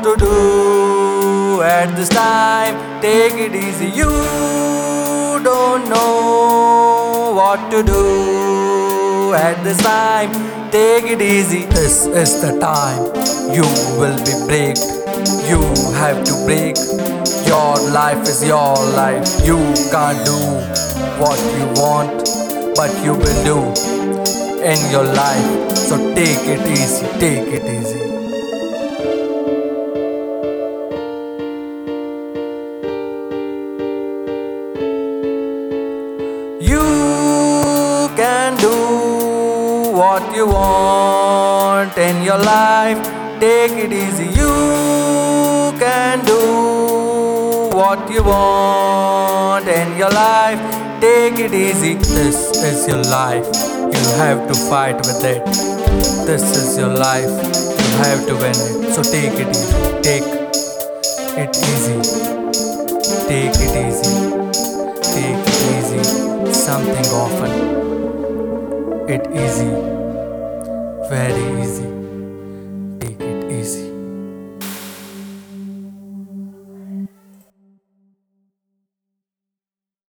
to do at this time. Take it easy. You don't know what to do at this time. Take it easy. This is the time you will be breaked. You have to break. Your life is your life. You can't do what you want, but you will do in your life. So take it easy, take it easy. You can do what you want in your life. Take it easy. You can do what you want in your life. Take it easy. This is your life. You have to fight with it. This is your life. You have to win it. So take it easy. Take it easy. Take it easy. Take it easy. Something often. It easy. Very easy.